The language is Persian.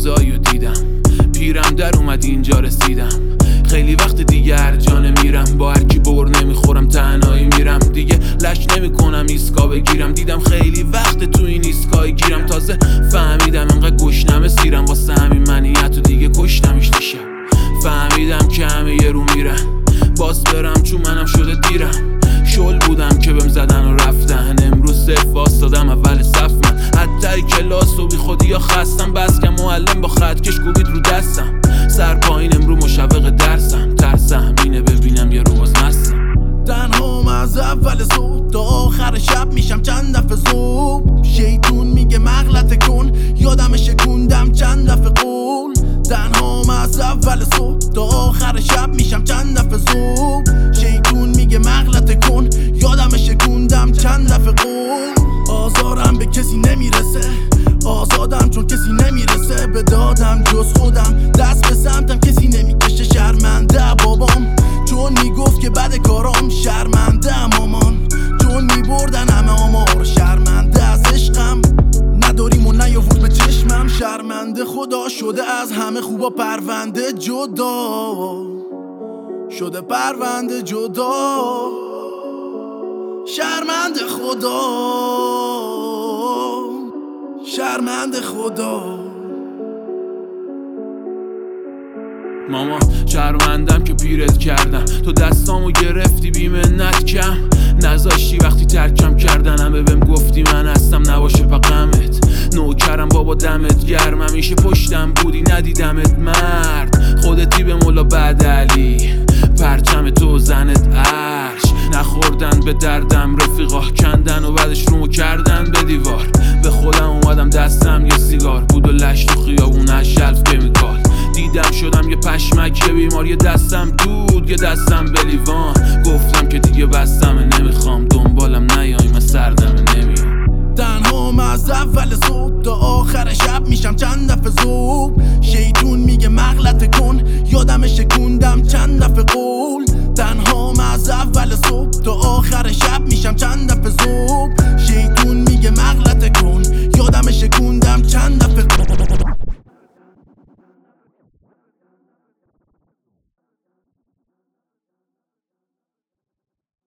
روزایو دیدم، پیرم در اومد اینجا رسیدم. خیلی وقت دیگه هر جا نمیرم، با هر کی بر نمیخورم تنهایی میرم. دیگه لش نمیکنم ایسکا بگیرم، دیدم خیلی وقت تو این ایسکای گیرم. تازه فهمیدم انقدر گشنمه سیرم، واسه همین منیت و دیگه کشتمش دیشب. فهمیدم که همه یه رو میرن، باز برم چون منم شده دیرم. شل بودم که بهم زدن و رفتن، امروز صرف واسدادم اول صف. من حتی کلاس و بی خودی یا خستم، بس که معلم با خطکش کوبید رو دستم. سر پایین امرو مشوق درسم، ترسم اینه ببینم یه رو باز مستم. تنهام از اول صبح تا آخر شب میشم چند دفعه زوب. شیطون میگه مغلطه کن، یادم شکوندم چند دفعه قول. تنهام از اول صبح تا آخر شب میشم چند دفعه زوب. شیطون میگه مغلطه کن، یادم شکوندم چند دفعه قول. آزارم به کسی نمیرسه، آزادم چون کسی نمیرسه به دادم جز خودم. دست به سمتم کسی نمیکشه، شرمنده بابام چون میگفت که بد کارام. شرمنده مامان چون میبردن همه آمار. شرمنده از عشقم نداریم و نیاورد به چشمم. شرمنده خدا شده از همه خوبا پرونده جدا شده، پرونده جدا. شرمنده خدا، شرمنده خدا. ماما شرمندم که پیرت کردم، تو دستامو گرفتی بی منت کم نذاشتی. وقتی ترکم کردن همه بهم گفتی من هستم نباشه پقمت. نوکرم بابا دمت گرم، همیشه پشتم بودی ندیدمت مرد. خودتی به مولا بعد علی، پرچم تو زنت عرش. نخوردن به دردم رفیقا کندن و بعدش رومو کردن به دیوار. به خودم اومدم دستم یه سیگار بود و لش تو خیابون از شلف کمیکال. دیدم شدم یه پشمک یه بیمار، یه دستم دود یه دستم به لیوان. گفتم که دیگه بستم نمیخوام.